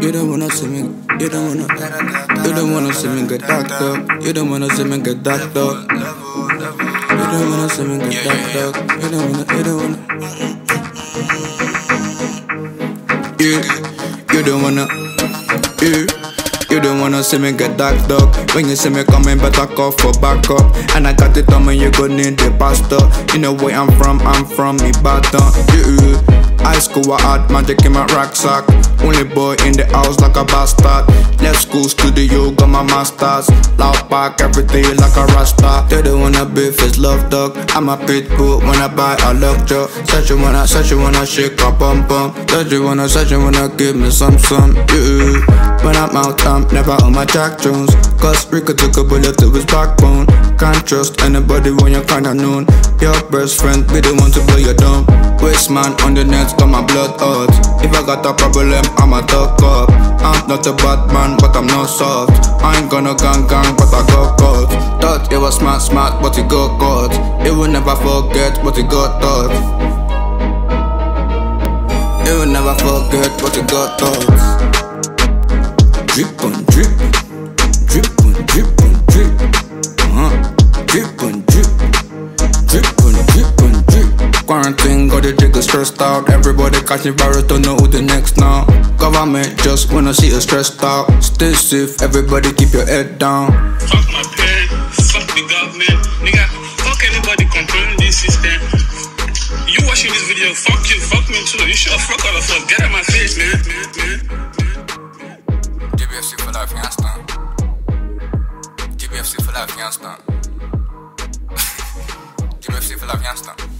You don't wanna see me, you don't wanna see me get dark up. You don't wanna see me get dark up. You don't wanna see me get dark up. You don't wanna. Yeah, you don't wanna. Yeah. You don't wanna see me get dark dog. When you see me coming, better call for backup. And I got it on me, you gon' need the pastor. You know where I'm from Ibadan. Yeah. High school, I had magic in my rucksack. Only boy in the house like a bastard. Left school, studio, got my masters. Loud park every day like a rasta. They don't wanna beef, it's love dog. I'm a pit bull when I buy a lockjaw. Said you wanna shake a bum bum. Said you wanna give me some. Yeah. When I'm out, I'm never on my Jack Jones. Cause Rico took a bullet to his backbone. Can't trust anybody when you're kinda known. Your best friend be the one to blow your dome. Waste man on the net, got my blood hot. If I got a problem, I'ma talk up. I'm not a bad man, but I'm not soft. I ain't gonna gang, but I got caught. Thought it was smart, but it got caught. It will never forget what it got taught. It will never forget what it got taught. Drip on drip, drip on drip on drip. Drip on drip, drip on drip on drip. Quarantine got the jigger stressed out. Everybody catching virus, don't know who the next now. Government just wanna see us stressed out. Stay safe, everybody keep your head down. Fuck my parents, fuck the government, nigga. Fuck anybody controlling this system. You watching this video, fuck you, fuck me too. You should fuck all of us. Get out my face, man. GBFC for life, instant. GBFC for life, instant. GBFC for life, instant.